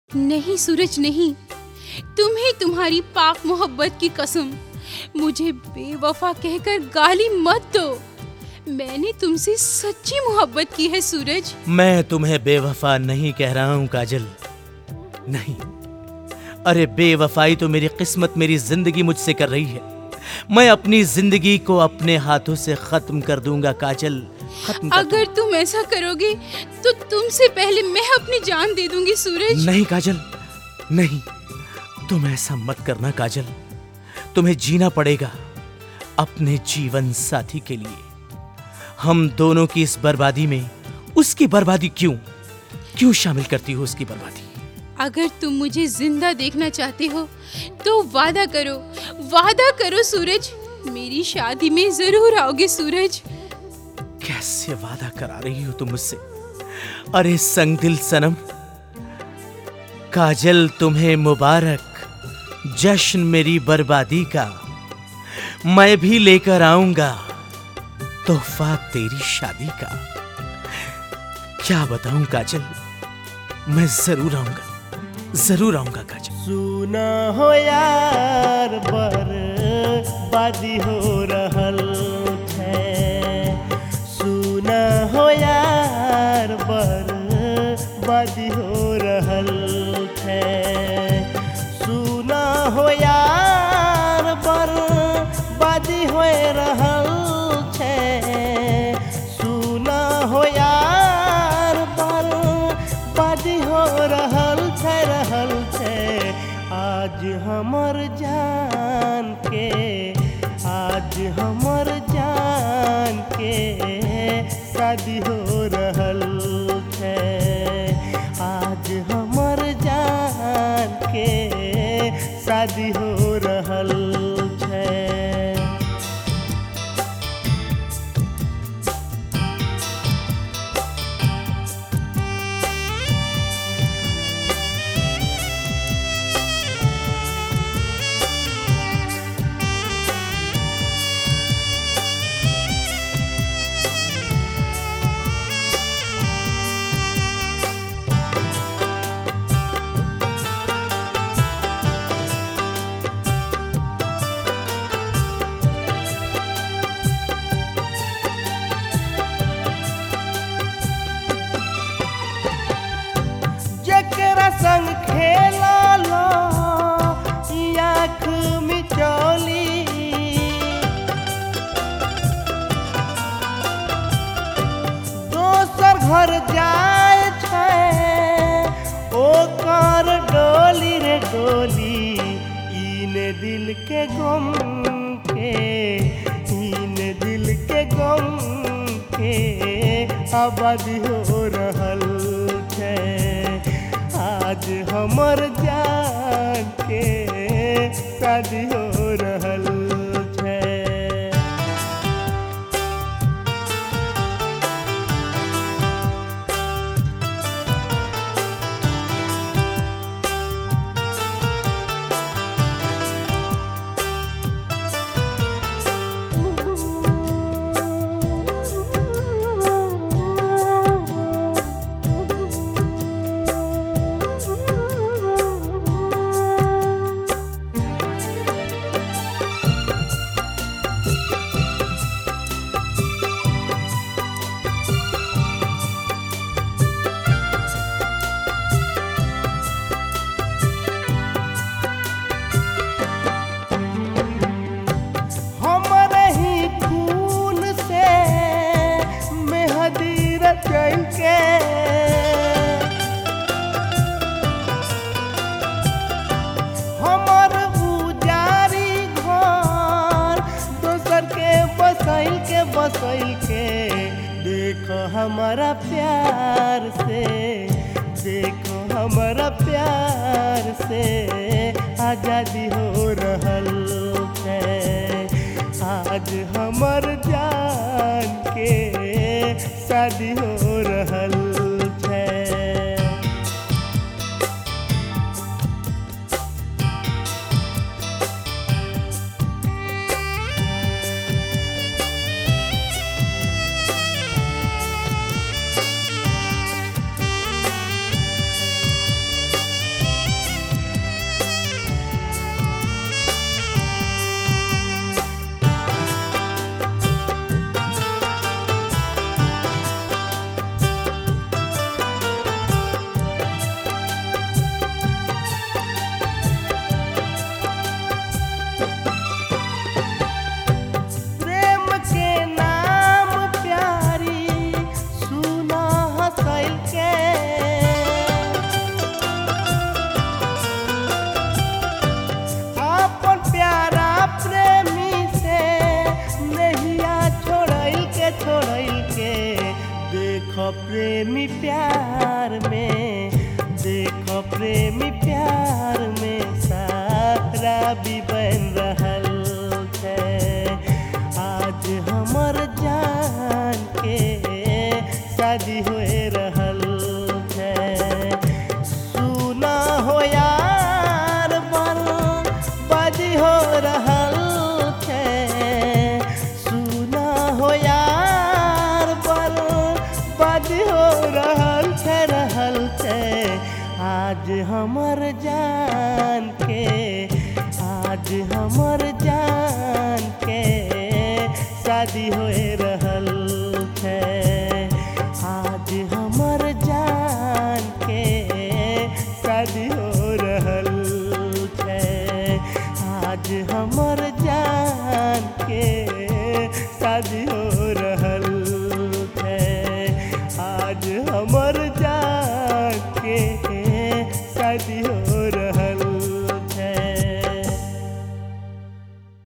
नहीं सूरज नहीं, तुम्हें तुम्हारी पाक मोहब्बत की कसम, मुझे बेवफा कहकर गाली मत दो। मैंने तुमसे सच्ची मोहब्बत की है सूरज। मैं तुम्हें बेवफा नहीं कह रहा हूँ काजल, नहीं। अरे बेवफाई तो मेरी किस्मत, मेरी जिंदगी मुझसे कर रही है। मैं अपनी जिंदगी को अपने हाथों से खत्म कर दूंगा काजल, खत्म कर अगर तुम ऐसा करोगे तो तुमसे पहले मैं अपनी जान दे दूंगी सूरज। नहीं काजल, नहीं, तुम ऐसा मत करना काजल। तुम्हें जीना पड़ेगा अपने जीवन साथी के लिए। हम दोनों की इस बर्बादी में उसकी बर्बादी क्यों शामिल करती हो उसकी बर्बादी? अगर तुम मुझे जिंदा देखना चाहते हो तो वादा करो सूरज, मेरी शादी में जरूर आओगे सूरज। कैसे वादा करा रही हो तुम मुझसे? अरे संगदिल सनम, काजल तुम्हें मुबारक जश्न मेरी बर्बादी का। मैं भी लेकर आऊंगा तोहफा तेरी शादी का। क्या बताऊं काजल, मैं जरूर आऊंगा काजल। सुना हो यार बर्बादी हो रहल है, सुना हो यार बर्बादी हो रहल है, सुना हो यार बर्बादी हो रहल है, सुना हो यार बर्बादी हो रहल है। आज हमर जान के, आज हमर जान के शादी हो रहल है, आज हमर जान के शादी हो रहल है। संग खेला लो आँख मिचौली, दोसर घर जाए छे ओकर डोली रे डोली। इने दिल के गम के, इने दिल के गम के आबादी हो रहल है। आज हमर जान के शादी हो रहल है। हमर उजारी घर दोसर के बसैल के देखो हमारा प्यार से, देखो हमारा प्यार से आजादी हो रहल है। आज हमर जान के शादी हो रहल है। देखो प्रेमी प्यार में सारा भी बन रहल है। आज हमर जान के शादी होए रहल है। सुना हो यार बर्बादी हो रहल है। सुना हो यार बर्बादी हो रहल है। आज हमर जान के आज हमर जान के शादी होए रहल है। आज हमर जान के शादी हो रहल है। आज हमर जान के शादी